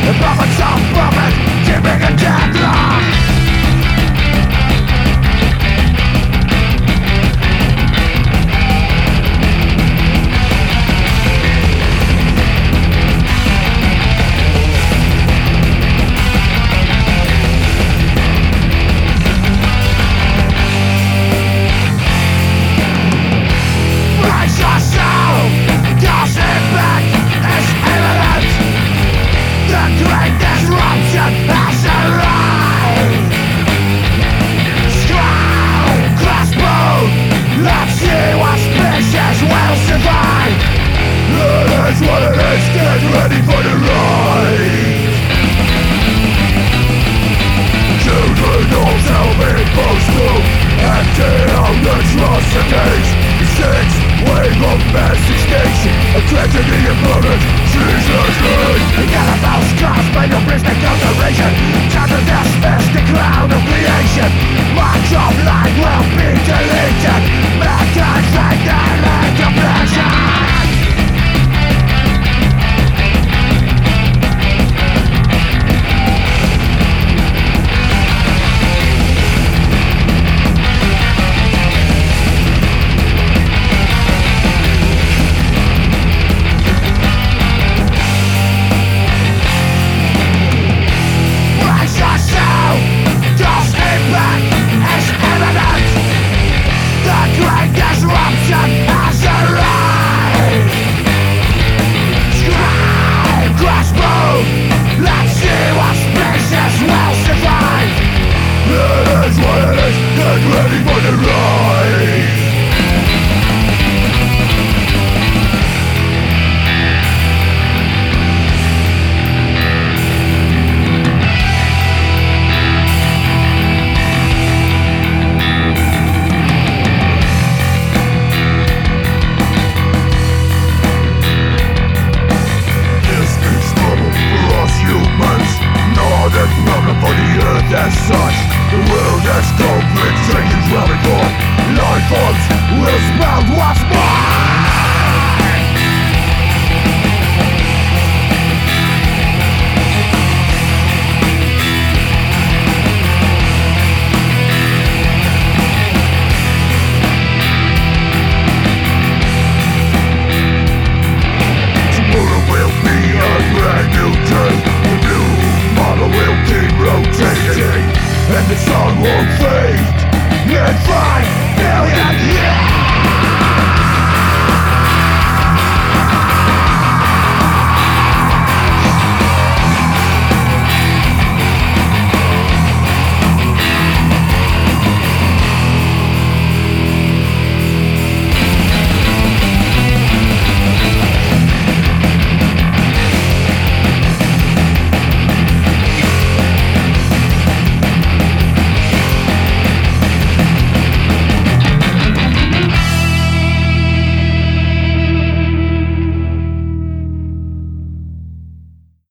Puppets of puppets, keeping a deadlock. That's what it is, get ready for the ride. Children all tell me supposed to empty out the atrocities. The sixth wave of mass extinction, a tragedy imploded ceaselessly. The Cannibals caused by the prismatic alteration, time to dismiss the cloud of creation. Much of life will be deleted. Mankind find their interpretation. Ready for the ride. This is trouble for us humans, not a problem for the earth as such. The world has complete changes running for life forms will sprout once more. Tomorrow will be a brand new day. The new model will keep rotating, and the sun won't fade. Let's fight!